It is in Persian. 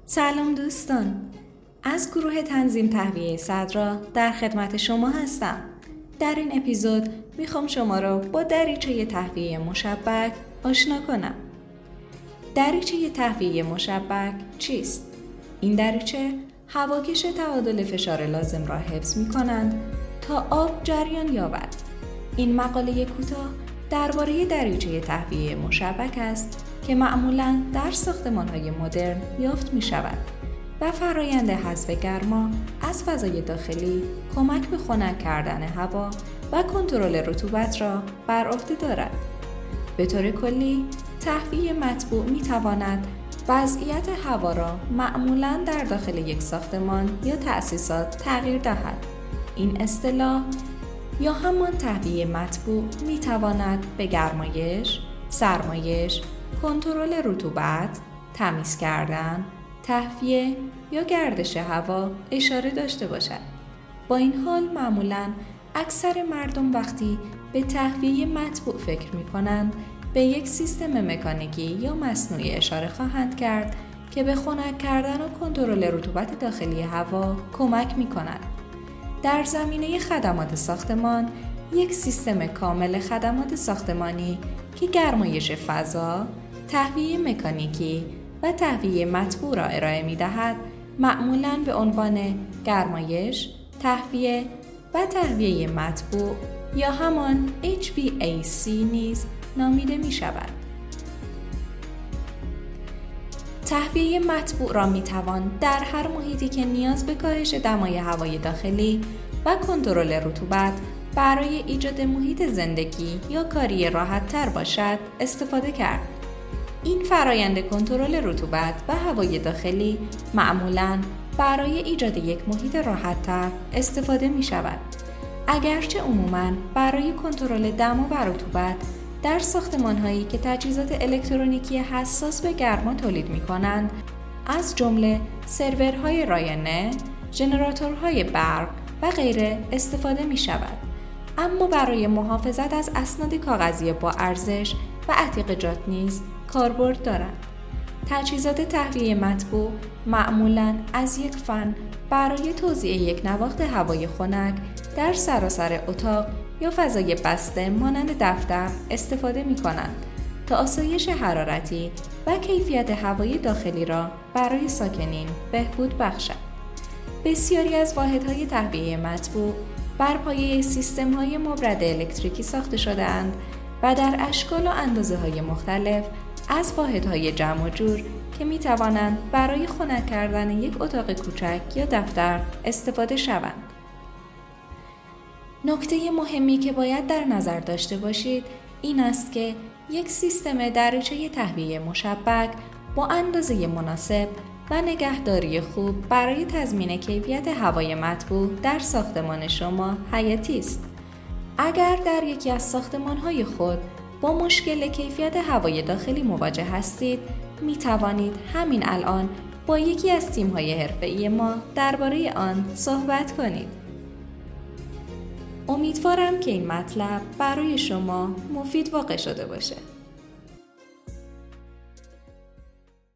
سلام دوستان، از گروه تنظیم تهویه صدرا در خدمت شما هستم. در این اپیزود میخوام شما را با دریچه تهویه مشبک آشنا کنم. دریچه تهویه مشبک چیست؟ این دریچه هواکش تعادل فشار لازم را حفظ میکنند تا آب جریان یابد. این مقاله کوتاه درباره دریچه تهویه مشبک است که معمولاً در ساختمان‌های مدرن یافت می‌شود و فرایند حذف گرما از فضای داخلی کمک به خنک کردن هوا و کنترل رطوبت را بر عهده دارد. به طور کلی، تهویه مطبوع می‌تواند وضعیت هوا را معمولاً در داخل یک ساختمان یا تأسیسات تغییر دهد. این اصطلاح یا همان تهویه مطبوع می‌تواند به گرمایش، سرمایش، کنترل رطوبت، تمیز کردن، تهویه یا گردش هوا اشاره داشته باشد. با این حال معمولاً اکثر مردم وقتی به تهویه مطبوع فکر می‌کنند به یک سیستم مکانیکی یا مصنوعی اشاره خواهند کرد که به خنک کردن و کنترل رطوبت داخلی هوا کمک می‌کند. در زمینه خدمات ساختمان، یک سیستم کامل خدمات ساختمانی که گرمایش فضا، تهویه مکانیکی و تهویه مطبوع را ارائه می‌دهد، معمولاً به عنوان گرمایش، تهویه و تهویه مطبوع یا همان HVAC نیز نامیده می‌شود. تهویه مطبوع را می‌توان در هر محیطی که نیاز به کاهش دمای هوای داخلی و کنترل رطوبت برای ایجاد محیط زندگی یا کاری راحت‌تر باشد استفاده کرد. این فرایند کنترل رطوبت و هوای داخلی معمولاً برای ایجاد یک محیط راحت‌تر استفاده می‌شود. اگرچه عموماً برای کنترل دما و رطوبت در ساختمان‌هایی که تجهیزات الکترونیکی حساس به گرما تولید می‌کنند، از جمله سرورهای رایانه، ژنراتورهای برق و غیره استفاده می‌شود. اما برای محافظت از اسناد کاغذی با ارزش و عتیقه‌جات نیز کاربرد دارند. تجهیزات تهویه مطبوع معمولاً از یک فن برای توزیع یک نواخت هوای خنک در سراسر اتاق یا فضای بسته مانند دفتر استفاده می‌کنند تا آسایش حرارتی و کیفیت هوای داخلی را برای ساکنین بهبود بخشد. بسیاری از واحدهای تهویه مطبوع بر پایه سیستم‌های مبرد الکتریکی ساخته شده‌اند و در اشکال و اندازه‌های مختلف از واحدهای جمع و جور که می‌توانند برای خنک کردن یک اتاق کوچک یا دفتر استفاده شوند. نکته مهمی که باید در نظر داشته باشید این است که یک سیستم دریچه تهویه مشبک با اندازه مناسب و نگهداری خوب برای تضمین کیفیت هوای مطبوع در ساختمان شما حیاتی است. اگر در یکی از ساختمان‌های خود با مشکل کیفیت هوای داخلی مواجه هستید، می توانید همین الان با یکی از تیم‌های حرفه‌ای ما درباره آن صحبت کنید. امیدوارم که این مطلب برای شما مفید واقع شده باشه.